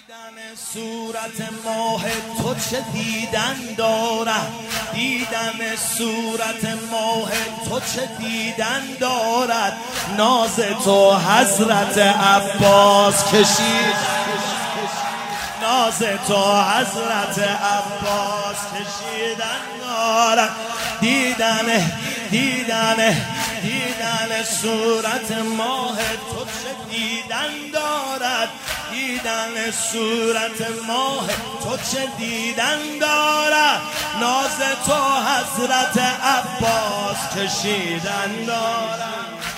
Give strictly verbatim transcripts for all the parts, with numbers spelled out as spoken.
دیدن صورت ماه تو چه دیدن دارد، دیدن صورت ماه تو چه دیدن دارد. ناز تو حضرت عباس کشید، ناز تو حضرت عباس کشیدن دارد. دیدن دیدن دیدن صورت ماه تو چه دیدن دارد، دیدن صورت ماه تو چه دیدن دارد. ناز تو حضرت عباس کشیدن دارد.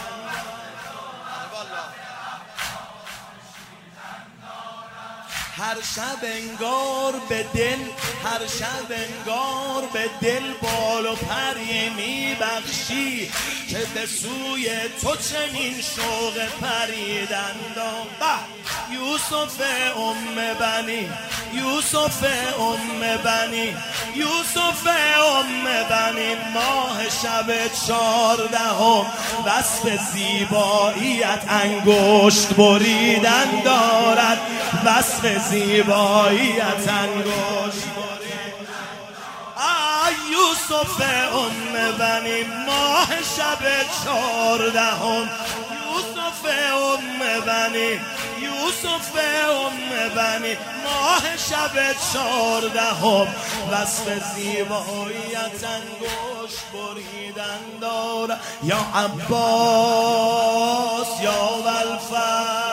هر شب انگار به دل، هر شب انگار به دل بال و پری میبخشی که به سوی تو چنین شوق پریدن دارد. یوسف ام بنی، یوسف ام بنی، یوسف ام بنی، ماه شب چهاردهم وصف زیباییت انگشت بریدن دارد، وصف زیباییت انگشت بریدن. آه یوسف ام بنی، ماه شب چهاردهم، یوسف ام بنی، یوسف ام بنی، ماه شب چهاردهم وصف زیباییت انگشت بریدن دارد. یا عباس یا ابوالفضل،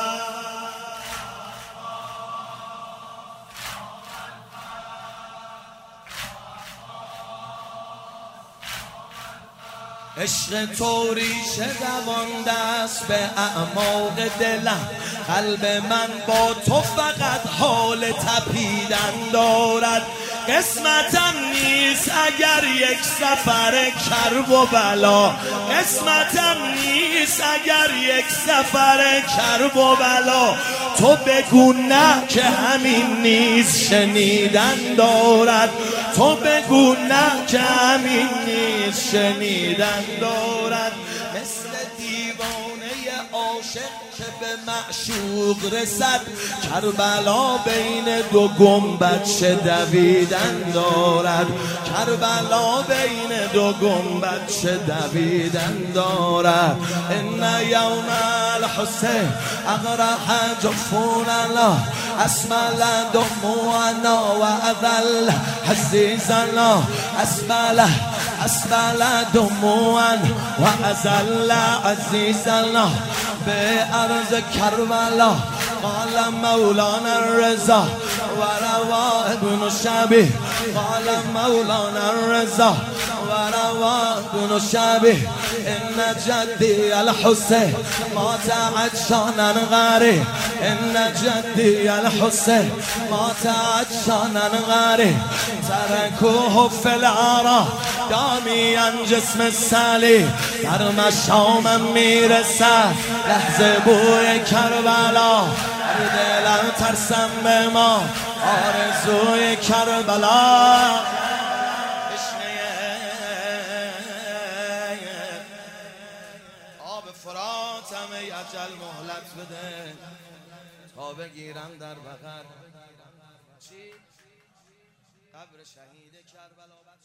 عشق تو ریشه دوانده است به اعماق دلم، قلب من با تو فقط حال تپیدن دارد. قسمتم نیست اگر یک سفر کرب و بلا، قسمتم نیست اگر یک سفر کرب و بلا. تو بگو نه که همین نیز شنیدن دارد، تو بگو نه که همین نیز شنیدن دارد. مثل دیوانه عاشق که به معشوق رسد، کربلا بین دو گنبد چه دویدن دارد، کربلا بین دو گنبد چه دویدن دارد. ان یوم الحسین اغرح جفوننا، اسمل دموعنا و اذل حزیزنا، اسمل اسمل دموعا و ازل عزیزنا. به عرض کربلا قال مولانا الرضا و روا ابن شبیه، قال مولانا الرضا و روا ابن شبیه. ان جدی الحسین مات عطشانا غاری، ان جدی الحسین مات عطشانا غاری. ترکوه فی العرا دامیا جسم سالی، در مشامم میرسد لحظه بوی کربلا. در دلم ترسم به ما آرزوی کربلا. آب فراتم ای اجل مهلت بده تا بگیرم در بغل چی؟ قبر شهید کربلا.